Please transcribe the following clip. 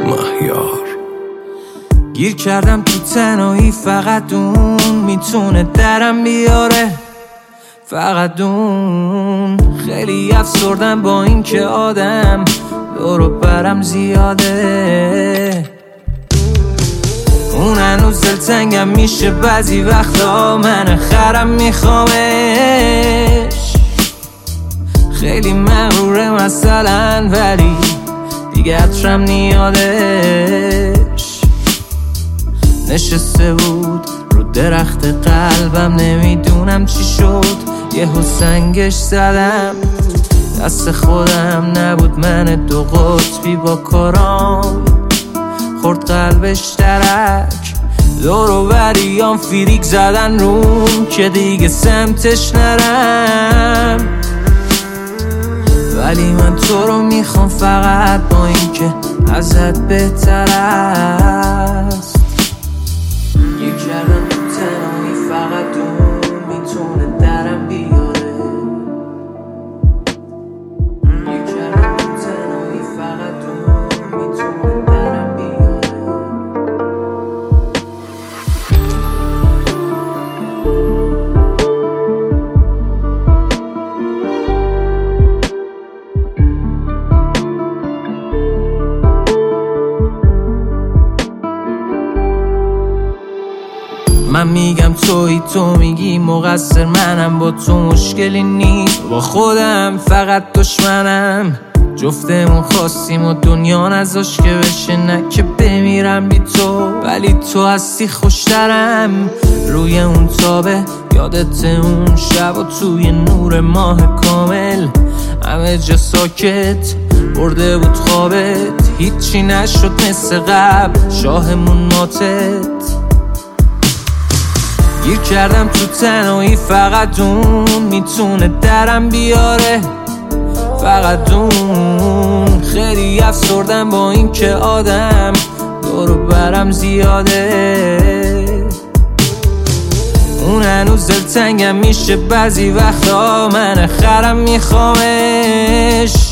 مهیار. گیر کردم تو تنهایی، فقط اون میتونه درم بیاره، فقط اون. خیلی افسردم با این که آدم دور و برم زیاده. اون هنوز دلتنگم میشه بعضی وقتا، من خرم میخوامش. خیلی مغروره مثلا، ولی دیگه عطرم نیادش. نشسته بود رو درخت قلبم، نمیدونم چی شد، یهو سنگش زدم. دست خودم نبود، من دو قطبی با کارام خورد قلبش ترک. دور و بریام فیریک زدن روم که دیگه سمتش نرم. ولی من تو رو میخوام فقط با این که ازت بهتر است. گیر کردم تو تنهایی، فقط اون میتونه درم بیاره. گیر کردم تو تنهایی، فقط اون میتونه درم بیاره. من میگم تویی، تو میگی مقصر، منم با تو مشکلی نیست، با خودم فقط دشمنم. جفتمون خواستیم و دنیا نذاش که بشه، نه که بمیرم بی تو. ولی تو هستی خوشترم. روی اون تابه یادت اون شب و توی نور ماه کامل، همه جا ساکت برده بود خوابت. هیچی نشد مثل قبل، شاهمون ماتت. گیر کردم تو تنهایی، فقط اون میتونه درم بیاره، فقط اون. خیلی افسردم با این که آدم دور و برم زیاده. اون هنوز دلتنگم میشه بعضی وقتا، من خرم میخوامش.